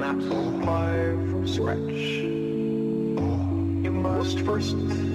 maps live from scratch. You must first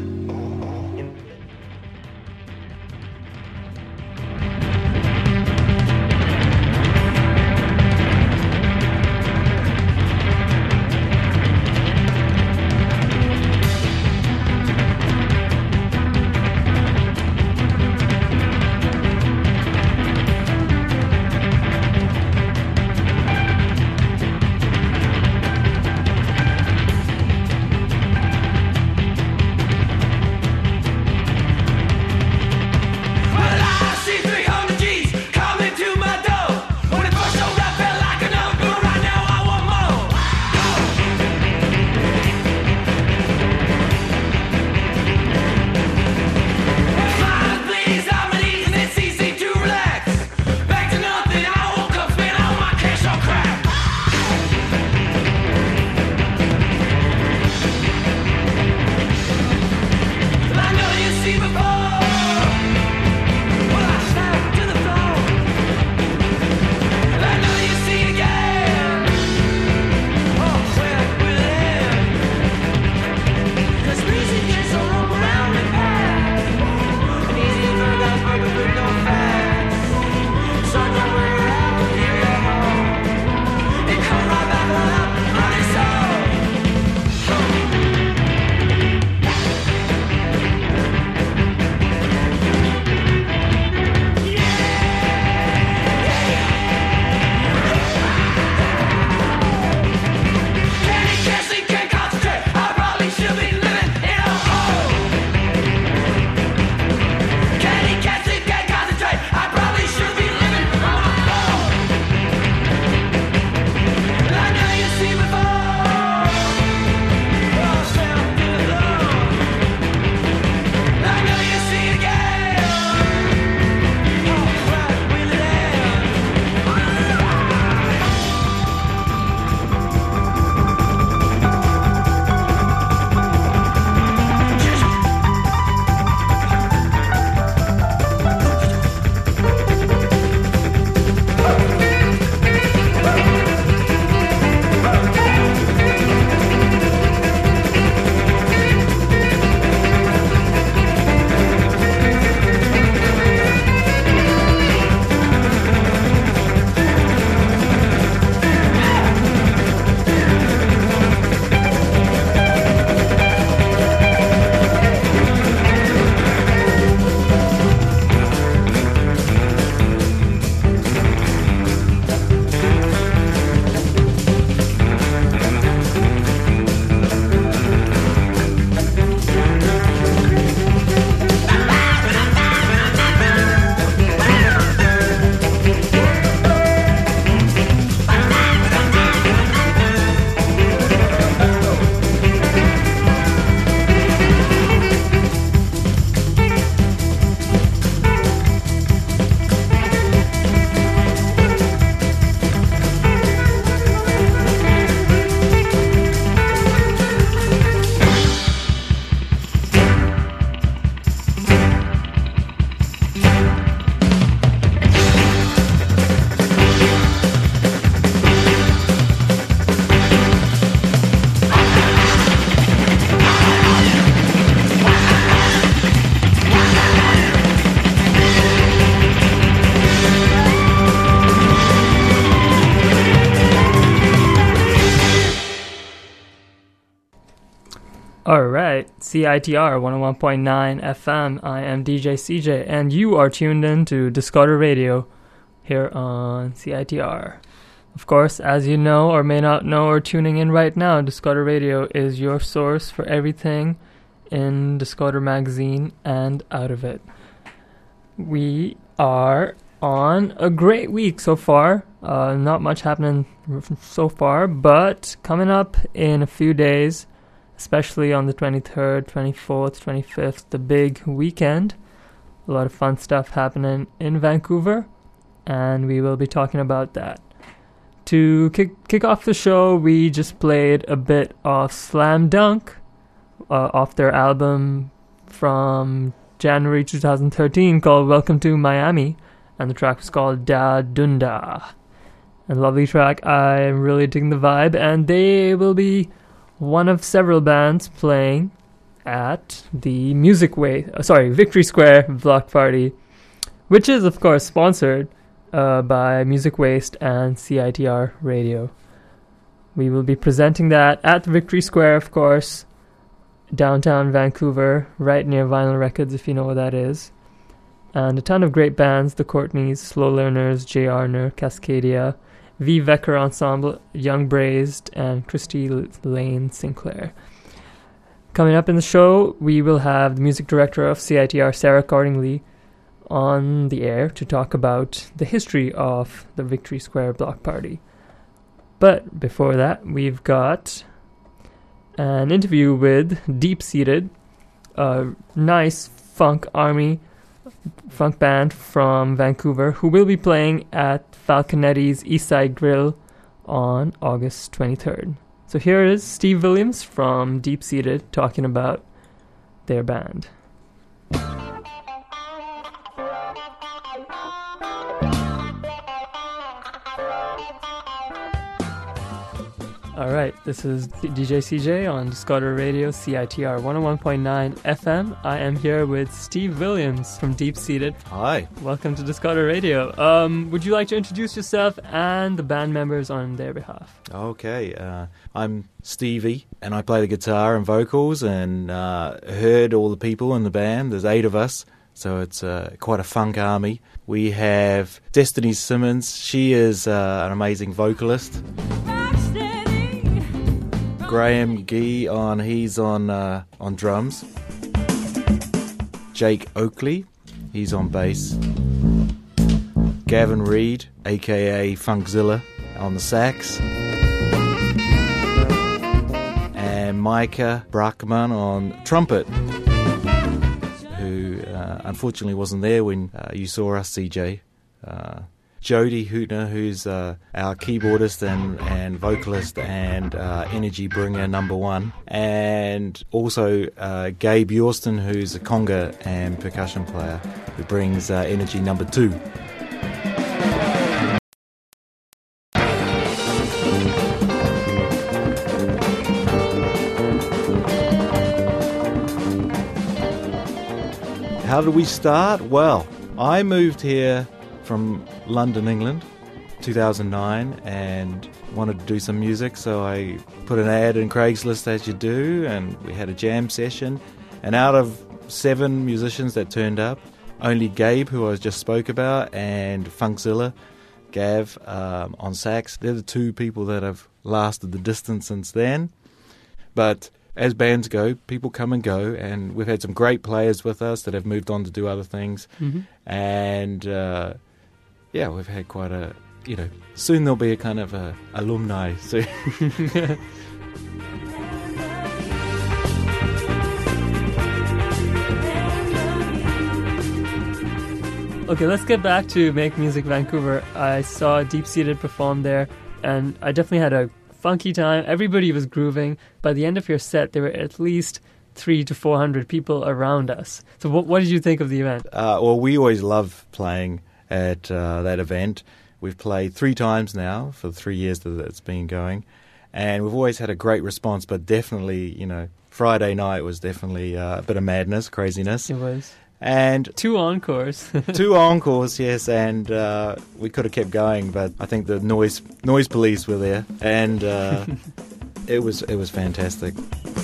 Alright, CITR 101.9 FM, I am DJ CJ, and you are tuned in to Discoder Radio here on CITR. Of course, as you know or may not know or tuning in right now, Discoder Radio is your source for everything in Discoder magazine and out of it. We are on a great week so far. Not much happening so far, but coming up in a few days, especially on the 23rd, 24th, 25th, the big weekend. A lot of fun stuff happening in Vancouver, and we will be talking about that. To kick off the show, we just played a bit of Slam Dunk off their album from January 2013 called Welcome to Miami, and the track was called Da Dunda. and lovely track. I'm really digging the vibe, and they will be one of several bands playing at the Victory Square Block Party, which is, of course, sponsored by Music Waste and CITR Radio. We will be presenting that at Victory Square, of course, downtown Vancouver, right near Vinyl Records, if you know what that is. And a ton of great bands, the Courtneys, Slow Learners, Jay Arner, Cascadia, V. Vecker Ensemble, Young Brazed, and Christy Lane Sinclair. Coming up in the show, we will have the music director of CITR, Sarah Cordingley, on the air to talk about the history of the Victory Square Block Party. But before that, we've got an interview with Deep Seated, a nice funk band from Vancouver, who will be playing at Falconetti's Eastside Grill on August 23rd. So here is Steve Williams from Deep Seated talking about their band. All right, this is DJ CJ on Discover Radio, CITR 101.9 FM. I am here with Steve Williams from Deep Seated. Hi. Welcome to Discover Radio. Would you like to introduce yourself and the band members on their behalf? Okay, I'm Stevie, and I play the guitar and vocals, and heard all the people in the band. There's 8 of us, so it's quite a funk army. We have Destiny Simmons. She is an amazing vocalist. Graham Gee he's on drums. Jake Oakley, he's on bass. Gavin Reed, aka Funkzilla, on the sax. And Micah Brackman on trumpet, who unfortunately wasn't there when you saw us, CJ. Jody Hootner, who's our keyboardist and vocalist and energy bringer #1, and also Gabe Yorston, who's a conga and percussion player, who brings energy #2. How did we start? Well, I moved here from London, England, 2009, and wanted to do some music, so I put an ad in Craigslist, as you do, and we had a jam session. And out of 7 musicians that turned up, only Gabe, who I just spoke about, and Funkzilla, Gav, on sax, they're the 2 people that have lasted the distance since then. But as bands go, people come and go, and we've had some great players with us that have moved on to do other things. Mm-hmm. And yeah, we've had quite a, soon there'll be a kind of a alumni. So Okay, let's get back to Make Music Vancouver. I saw Deep Seated perform there, and I definitely had a funky time. Everybody was grooving. By the end of your set, there were at least 300 to 400 people around us. So what did you think of the event? Well, we always love playing at that event. We've played 3 times now for the 3 years that it's been going, and we've always had a great response. But definitely, Friday night was definitely a bit of madness, craziness. It was. And 2 encores. 2 encores, yes, and we could have kept going, but I think the noise police were there, and it was fantastic.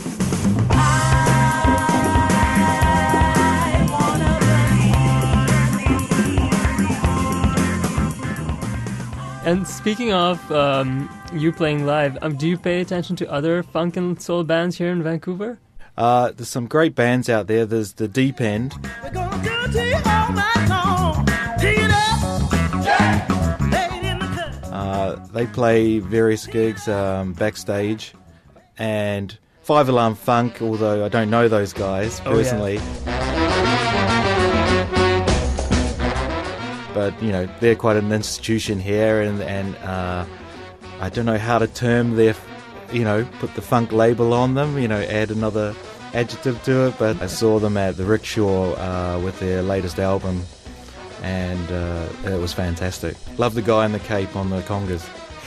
And speaking of you playing live, do you pay attention to other funk and soul bands here in Vancouver? There's some great bands out there. There's the Deep End. They play various gigs backstage. And 5 Alarm Funk, although I don't know those guys personally. But, they're quite an institution here, and I don't know how to term their, put the funk label on them, add another adjective to it, but I saw them at the Rickshaw with their latest album, and it was fantastic. Love the guy in the cape on the congas.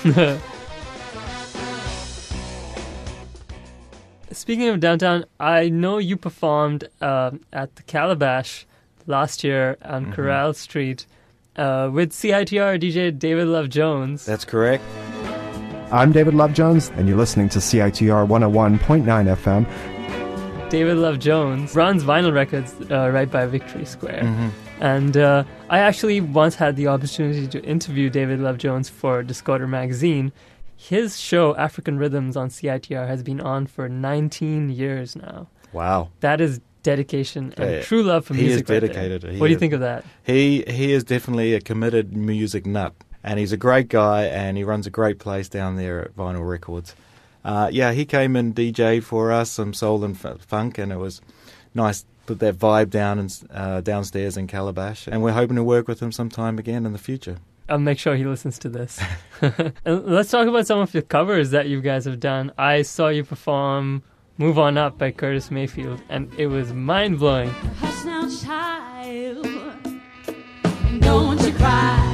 Speaking of downtown, I know you performed at the Calabash last year on Corral Street with CITR DJ David Love Jones. That's correct. I'm David Love Jones, and you're listening to CITR 101.9 FM. David Love Jones runs vinyl records right by Victory Square. And I actually once had the opportunity to interview David Love Jones for Discoder magazine. His show, African Rhythms on CITR, has been on for 19 years now. Wow. That is dedication and true love for music. He is dedicated. What do you think of that? He is definitely a committed music nut. And he's a great guy, and he runs a great place down there at Vinyl Records. He came and DJ'd for us some soul and funk, and it was nice to put that vibe downstairs in Calabash. And we're hoping to work with him sometime again in the future. I'll make sure he listens to this. And let's talk about some of your covers that you guys have done. I saw you perform Move On Up by Curtis Mayfield, and it was mind-blowing. Hush now, child, and don't you cry.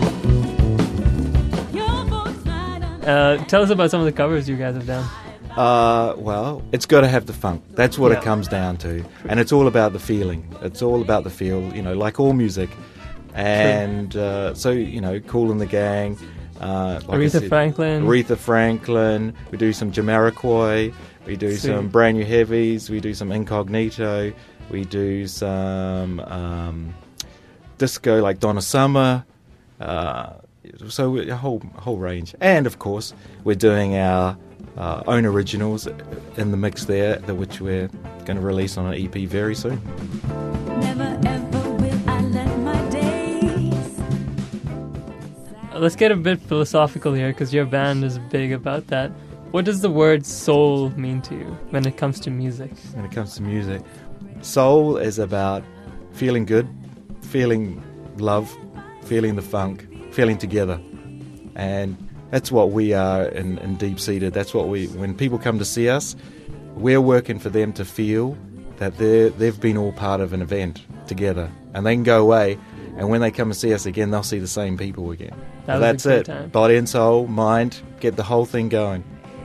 Tell us about some of the covers you guys have done. Well, it's got to have the funk. That's what it comes down to. And it's all about the feeling. It's all about the feel, like all music. And so, Kool and the Gang. Like Aretha Franklin. We do some Jamiroquai. We do some brand new heavies. We do some Incognito. We do some disco like Donna Summer. So a whole range. And, of course, we're doing our own originals in the mix there, which we're going to release on an EP very soon. Never ever will I let my days. Let's get a bit philosophical here, because your band is big about that. What does the word soul mean to you when it comes to music? When it comes to music, soul is about feeling good, feeling love, feeling the funk, feeling together. And that's what we are in Deep Seated. That's what when people come to see us, we're working for them to feel that they've been all part of an event together. And they can go away, and when they come and see us again, they'll see the same people again. That's it. Time. Body and soul, mind, get the whole thing going.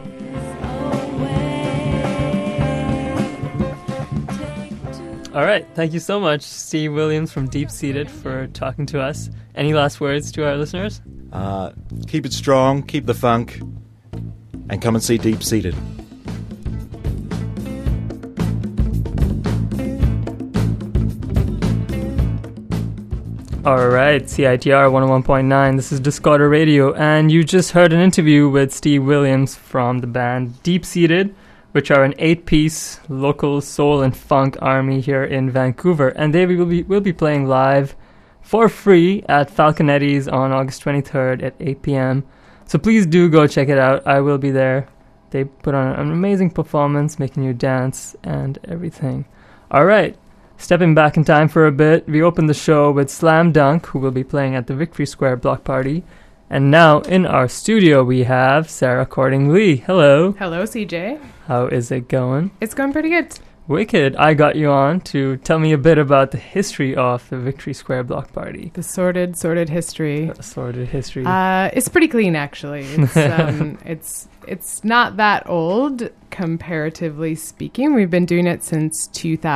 All right. Thank you so much, Steve Williams from Deep Seated, for talking to us. Any last words to our listeners? Keep it strong, keep the funk, and come and see Deep Seated. All right, CITR 101.9. This is Discoder Radio, and you just heard an interview with Steve Williams from the band Deep Seated, which are an 8-piece local soul and funk army here in Vancouver, and they will be playing live for free at Falconetti's on August 23rd at 8 p.m. So please do go check it out. I will be there. They put on an amazing performance, making you dance and everything. All right, stepping back in time for a bit, we opened the show with Slam Dunk, who will be playing at the Victory Square block party. And now in our studio we have Sarah Cording-Lee. Hello. Hello, CJ. How is it going? It's going pretty good. Wicked. I got you on to tell me a bit about the history of the Victory Square block party. The sordid history. Sordid history. It's pretty clean, actually. It's it's not that old, comparatively speaking. We've been doing it since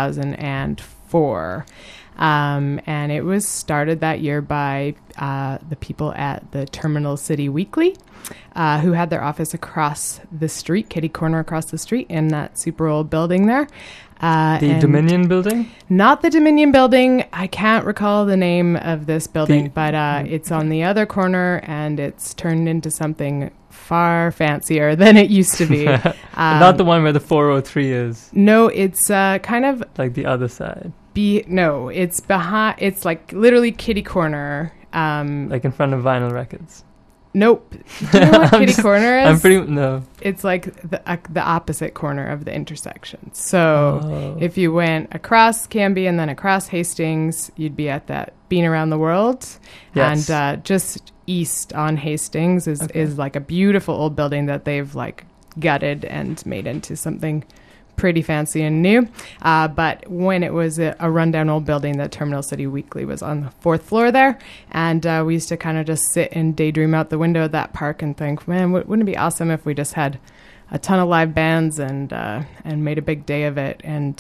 2004. And it was started that year by the people at the Terminal City Weekly, who had their office across the street, kitty corner across the street in that super old building there. The Dominion building? Not the Dominion building. I can't recall the name of this building, but it's on the other corner, and it's turned into something far fancier than it used to be. Not the one where the 403 is. No, it's kind of... like the other side. No, it's behind. It's like literally kitty corner. Like in front of Vinyl Records. Nope. Do you know what kitty corner is? No. It's like the opposite corner of the intersection. So if you went across Canby and then across Hastings, you'd be at that Bean Around the World. Yes. And just east on Hastings is like a beautiful old building that they've like gutted and made into something pretty fancy and new. But when it was a rundown old building, the Terminal City Weekly was on the 4th floor there. And we used to kind of just sit and daydream out the window of that park and think, man, wouldn't it be awesome if we just had a ton of live bands and made a big day of it. And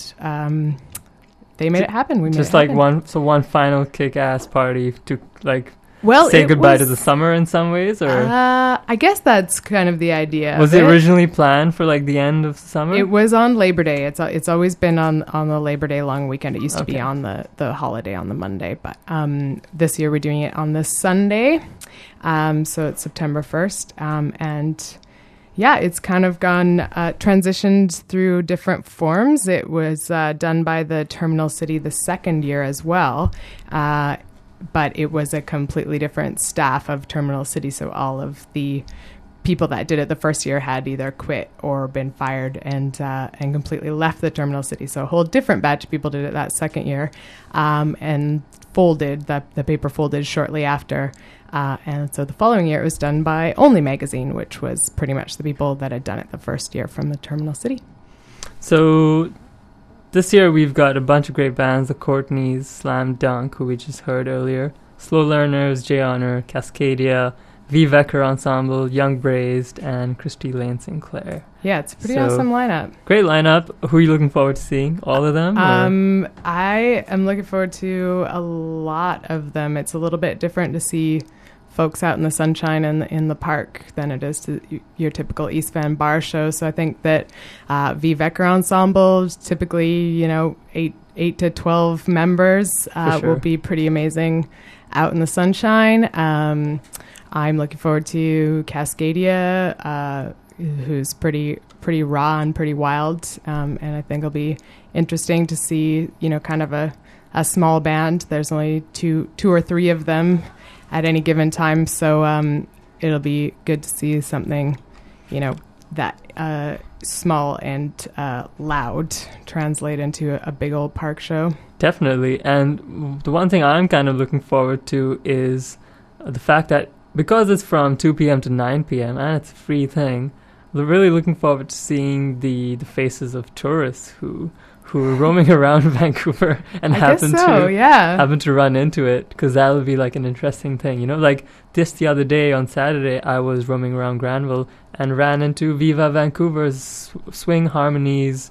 they made it happen. We made just it like happen. one final kick-ass party to like Well, say it goodbye was, to the summer in some ways, or I guess that's kind of the idea. was of it originally planned for like the end of summer? It was on Labor Day. It's always been on the Labor Day long weekend. It used to be Okay. on the holiday on the Monday, but this year we're doing it on the Sunday. So it's September 1st, and yeah, it's kind of gone transitioned through different forms. It was done by the Terminal City the second year as well. But it was a completely different staff of Terminal City. So all of the people that did it the first year had either quit or been fired and completely left the Terminal City. So a whole different batch of people did it that second year, and folded. The paper folded shortly after. And so the following year it was done by Only Magazine, which was pretty much the people that had done it the first year from the Terminal City. So this year we've got a bunch of great bands: the Courtneys, Slam Dunk, who we just heard earlier, Slow Learners, J Honor, Cascadia, V. Vecker Ensemble, Young Braised, and Christy Lane Sinclair. Yeah, it's a pretty So- awesome lineup. Great lineup. Who are you looking forward to seeing? All of them? or- I am looking forward to a lot of them. It's a little bit different to see folks out in the sunshine and in the park than it is to your typical East Van bar show. So I think that V. Vecker Ensemble, typically, 8 to 12 members, For sure. will be pretty amazing out in the sunshine. I'm looking forward to Cascadia, who's pretty raw and pretty wild, and I think it'll be interesting to see, kind of a small band. There's only two or three of them at any given time, so it'll be good to see something, that small and loud translate into a big old park show. Definitely. And the one thing I'm kind of looking forward to is the fact that because it's from 2 p.m. to 9 p.m. and it's a free thing, we're really looking forward to seeing the faces of tourists who are roaming around Vancouver and happen to run into it, because that would be like an interesting thing. Like this the other day on Saturday, I was roaming around Granville and ran into Viva Vancouver's Swing Harmonies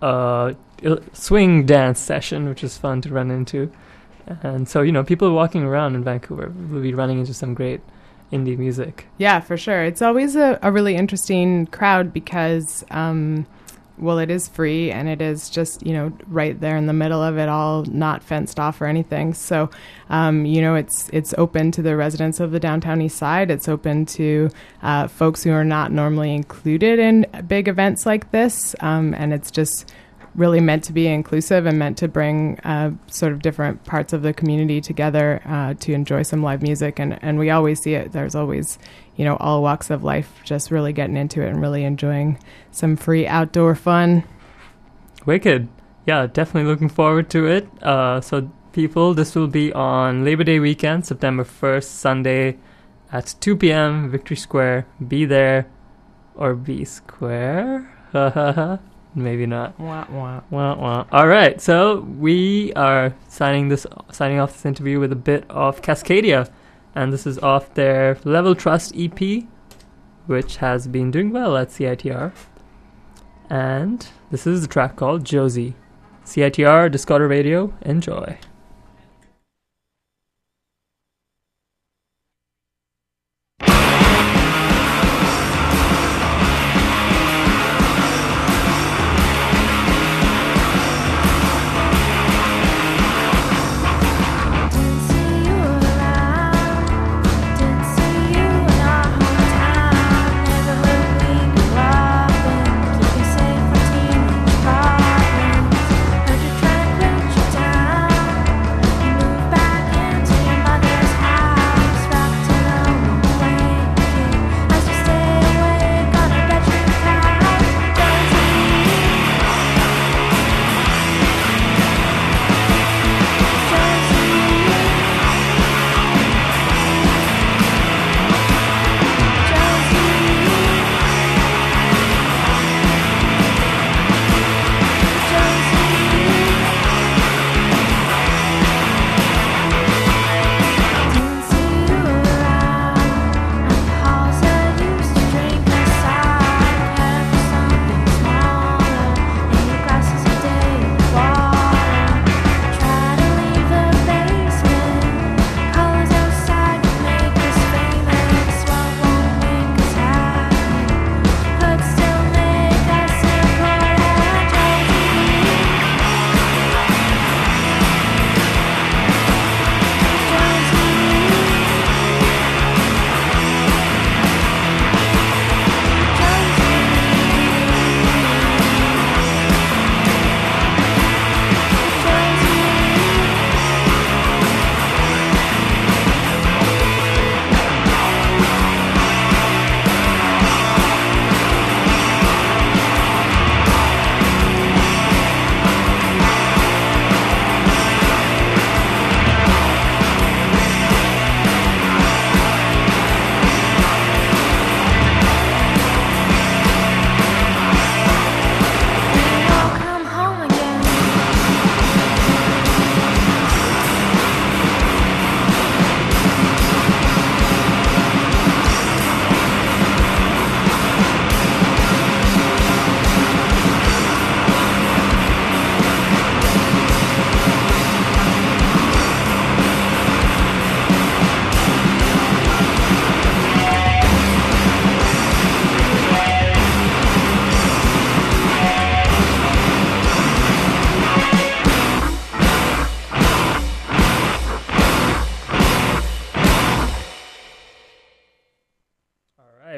swing dance session, which is fun to run into. And so, people walking around in Vancouver will be running into some great indie music. Yeah, for sure. It's always a really interesting crowd because, it is free and it is just, right there in the middle of it all, not fenced off or anything. So, it's open to the residents of the downtown east side. It's open to folks who are not normally included in big events like this. And it's just really meant to be inclusive and meant to bring sort of different parts of the community together to enjoy some live music. And we always see it. There's always, all walks of life just really getting into it and really enjoying some free outdoor fun. Wicked. Yeah, definitely looking forward to it. So people, this will be on Labor Day weekend, September 1st, Sunday at 2 p.m., Victory Square. Be there or be square. Maybe not. Wah, wah. Wah, wah. All right, so we are signing off this interview with a bit of Cascadia, and this is off their Level Trust EP, which has been doing well at CITR. And this is the track called Josie. CITR, Discover Radio, enjoy. Heard you trying to put you down.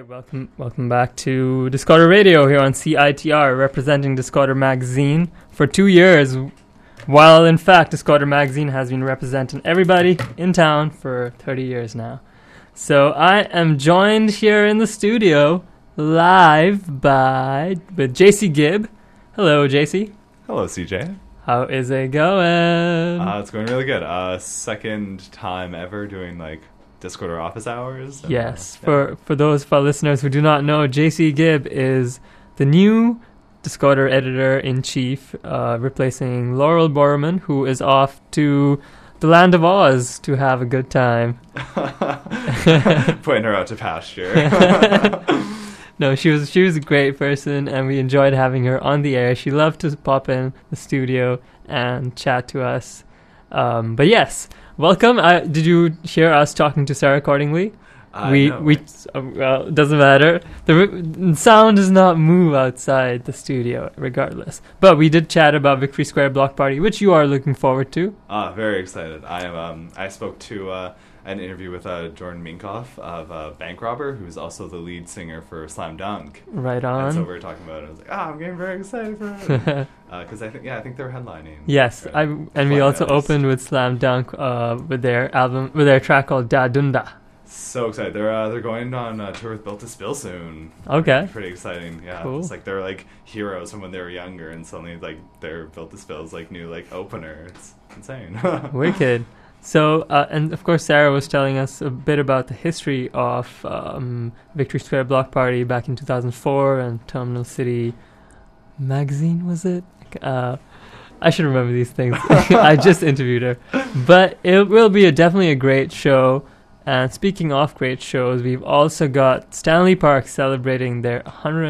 Welcome back to Discover Radio here on CITR, representing Discover Magazine for 2 years, while in fact Discover Magazine has been representing everybody in town for 30 years now. So I am joined here in the studio live with JC Gibb. Hello, JC. Hello, CJ. How is it going? It's going really good. Second time ever doing like Discord or office hours. And, yes, for those of our listeners who do not know, JC Gibb is the new Discoder editor-in-chief, replacing Laurel Borman, who is off to the land of Oz to have a good time. Putting her out to pasture. No, she was a great person, and we enjoyed having her on the air. She loved to pop in the studio and chat to us. But yes, welcome. Did you hear us talking to Sarah accordingly? No. Well, it doesn't matter. The sound does not move outside the studio, regardless. But we did chat about Victory Square Block Party, which you are looking forward to. Very excited. I am. I spoke to an interview with Jordan Minkoff of Bank Robber, who's also the lead singer for Slam Dunk. Right on. And so we were talking about it. I was like, I'm getting very excited for it. Because I think they're headlining. Yes, we also opened with Slam Dunk with their track called Da Dunda. So excited! They're going on tour with Built to Spill soon. Okay, pretty exciting. Yeah, cool. It's like they're like heroes from when they were younger, and suddenly like their Built to Spill's like new like opener. It's insane. Wicked. So and of course Sarah was telling us a bit about the history of Victory Square Block Party back in 2004 and Terminal City Magazine, was it? I should remember these things. I just interviewed her, but it will be definitely a great show. And speaking of great shows, we've also got Stanley Park celebrating their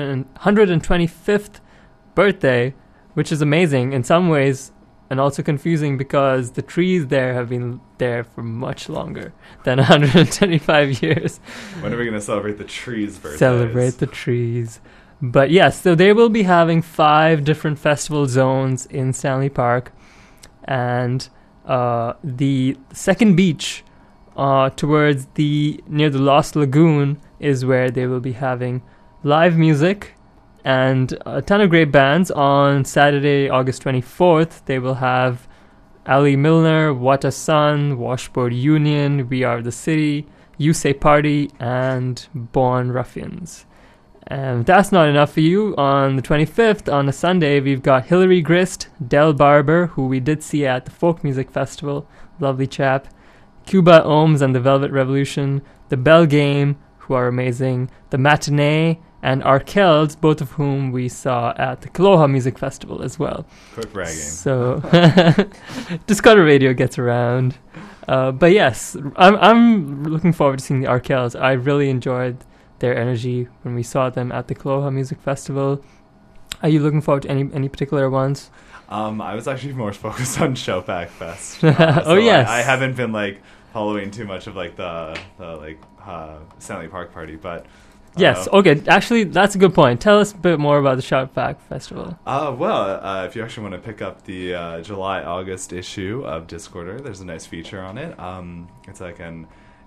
125th birthday, which is amazing in some ways and also confusing because the trees there have been there for much longer than 125 years. When are we going to celebrate the trees' birthdays? Celebrate the trees. But yes, so they will be having 5 different festival zones in Stanley Park. And the second beach towards near the Lost Lagoon is where they will be having live music and a ton of great bands. On Saturday, August 24th, they will have Ali Milner, What a Sun, Washboard Union, We Are the City, You Say Party, and Born Ruffians. And that's not enough for you. On the 25th, on a Sunday, we've got Hillary Grist, Del Barber, who we did see at the Folk Music Festival, lovely chap, Cuba Ohms and the Velvet Revolution, the Bell Game, who are amazing, the Matinee, and Arkells, both of whom we saw at the Kaloha Music Festival as well. Quick bragging. So, Discover Radio gets around. But yes, I'm looking forward to seeing the Arkells. I really enjoyed their energy when we saw them at the Kaloha Music Festival. Are you looking forward to any particular ones? I was actually more focused on Showpack Fest. Oh yes, I haven't been like following too much of like the Stanley Park party, but yes, okay. Actually, that's a good point. Tell us a bit more about the Showpack Festival. If you actually want to pick up the July-August issue of Discorder, there's a nice feature on it. It's like an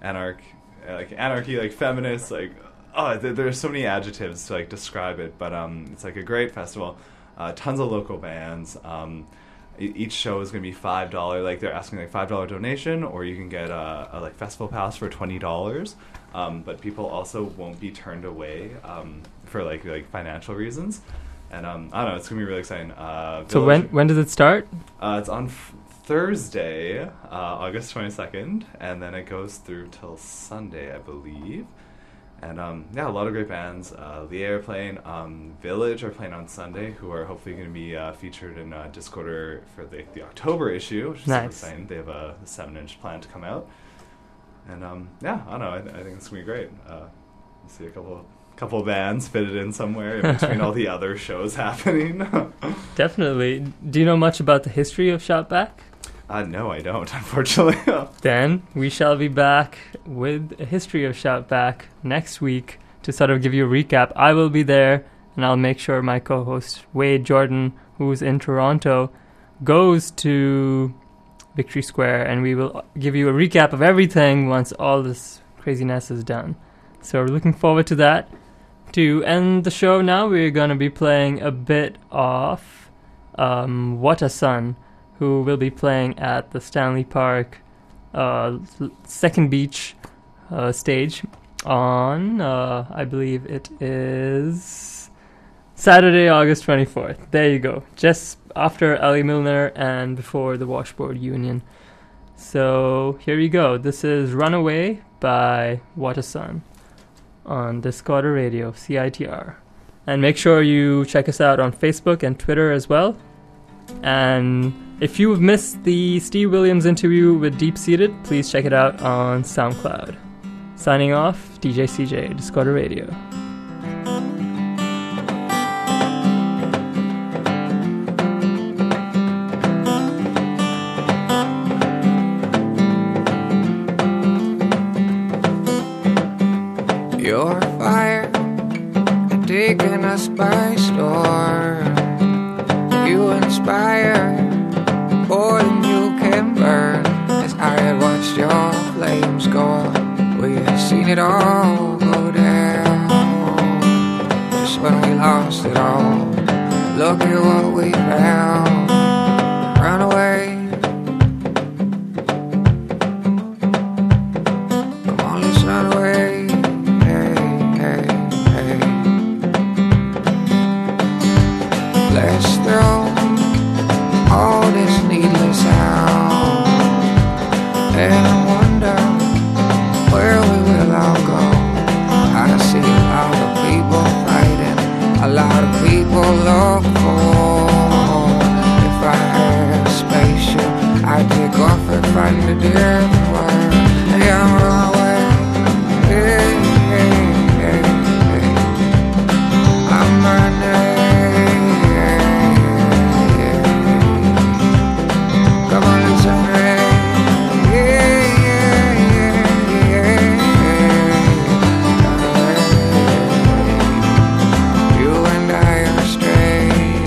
anarchy, like feminist, like there's so many adjectives to like describe it, but it's like a great festival. Tons of local bands. Each show is going to be $5. Like they're asking like $5 donation, or you can get a like festival pass for $20. But people also won't be turned away for like financial reasons. And I don't know, it's going to be really exciting. So when does it start? It's on Thursday, August 22nd, and then it goes through till Sunday, I believe. And a lot of great bands. Lier are playing. Village are playing on Sunday, who are hopefully going to be featured in Discorder for the October issue, which is super exciting. They have a 7-inch plan to come out. And I don't know. I think it's going to be great. See a couple of bands fitted in somewhere in between all the other shows happening. Definitely. Do you know much about the history of Shoutback? No, I don't, unfortunately. Then we shall be back with a history of Shoutback next week to sort of give you a recap. I will be there, and I'll make sure my co-host Wade Jordan, who's in Toronto, goes to Victory Square, and we will give you a recap of everything once all this craziness is done. So we're looking forward to that. To end the show now, we're going to be playing a bit of Watasan, who will be playing at the Stanley Park Second Beach stage on, I believe it is Saturday, August 24th. There you go. Just after Ellie Milner and before the Washboard Union. So here you go. This is Runaway by Watasan on Discorder Radio, CITR. And make sure you check us out on Facebook and Twitter as well. And if you've missed the Steve Williams interview with Deep Seated, please check it out on SoundCloud. Signing off, DJ CJ, Discorder Radio. Your fire had taken us by storm. You inspire more than you can burn. As I had watched your flames go up, we had seen it all go down. Just when we lost it all, look at what we found. Run away. Come on, let's run away. Let's throw all this needless out and wonder where we will all go. I see a lot of people fighting, a lot of people look for. If I had a spaceship, I'd take off and find a different world. Hey, I'm run away. Hey, hey, hey, hey. I'm running. Come on, let's run away. Yeah, yeah, yeah, yeah. Run away. You and I are straight.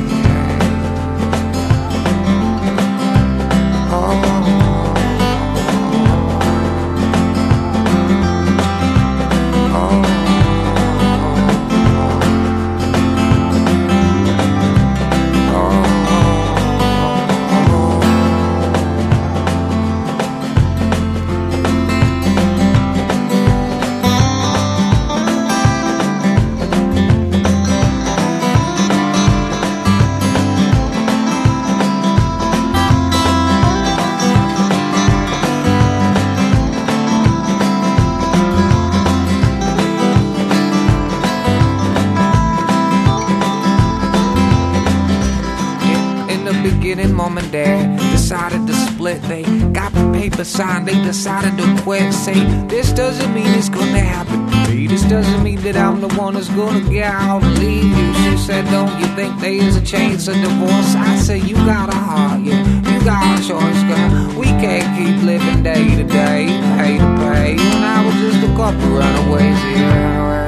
Mom and dad decided to split. They got the paper signed, they decided to quit. Say, this doesn't mean it's gonna happen to me. This doesn't mean that I'm the one that's gonna get out and leave you. She said, don't you think there is a chance of divorce? I said, you got a heart, yeah, you got a choice, girl. We can't keep living day to day, pay to pay. When I was just a couple runaways, yeah.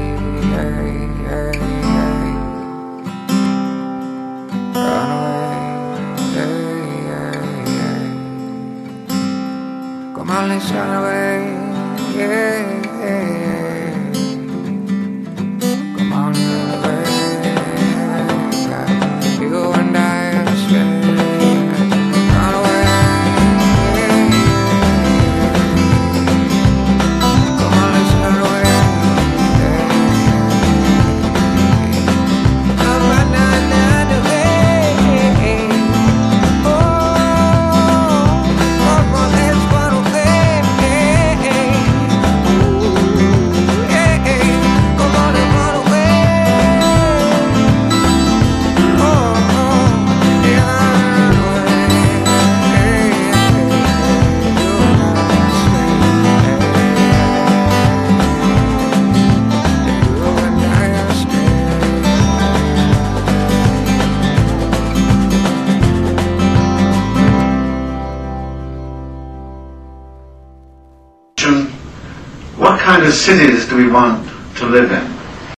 Let's run away, yeah, yeah. Come on, run away. You and I are straight. Run away, yeah. Come on, let's run away, yeah. I'm running away. Oh, come on, let's run away. What kind of cities do we want to live in?